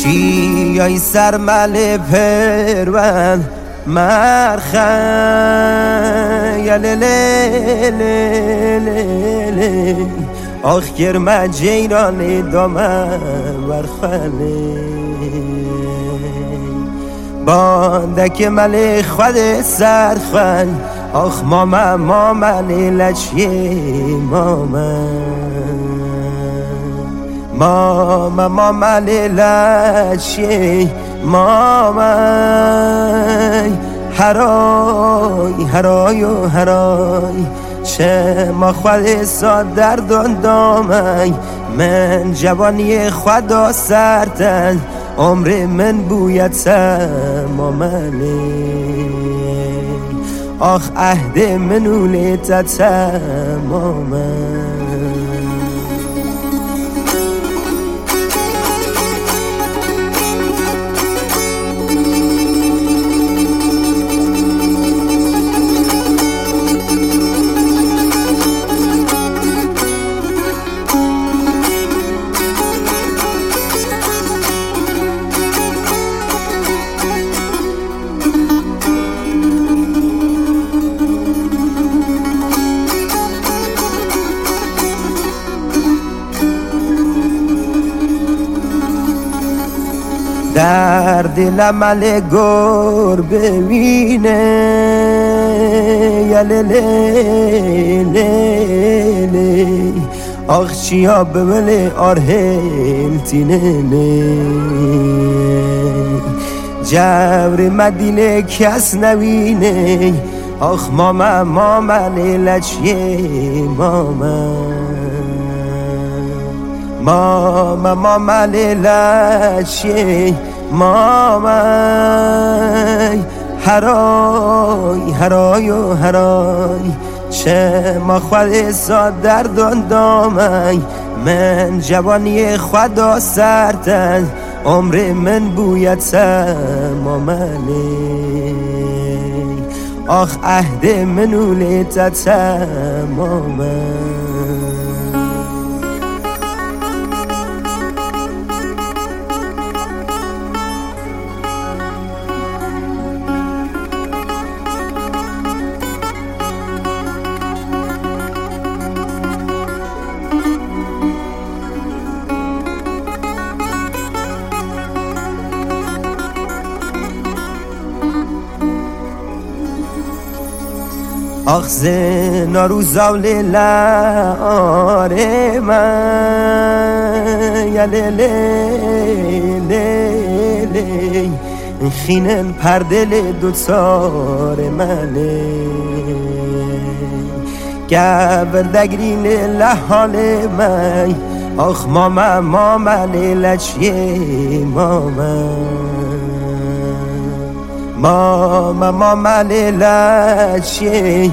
چیای سرمل پرون مرخن یلللللل آخ گرمه جیران دامن ورخله باندک مل خود سرخن آخ مامن لچی مامن لچی هرای و هرای چه ما خود ساد دردان دامن من جوانی خدا سرتن عمر من بوید تمامنه آخ عهد منوله تمامن در دل مل گور ببینه یللللل آخ چیا بمل آرهل تینه جبر مدینه کس نوینه آخ مامن لچیه مامن لچیه هرای و هرای چه ما خود ساد دردان دامن من جوانی خدا سرتن عمر من بوید تمامنه آخ عهد منوله تمامن آخ زنا رو زول لاره من یللللل خینن پردل دوتار منه گبردگرین لحال من آخ مامن لچیه مامن لچیه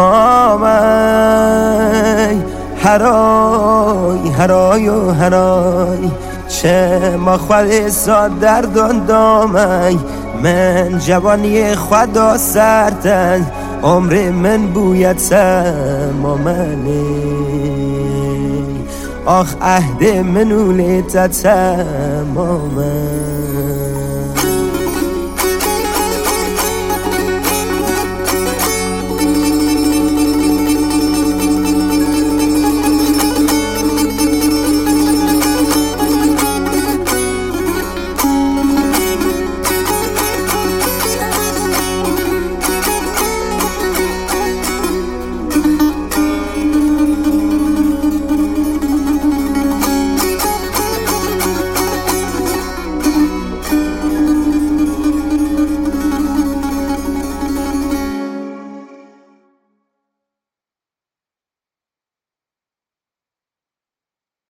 هرای و هرای چه ما خود ساد دردان دامن من جوانی خدا سرتن عمر من بوید تمامنه آخ عهد منوله تمامن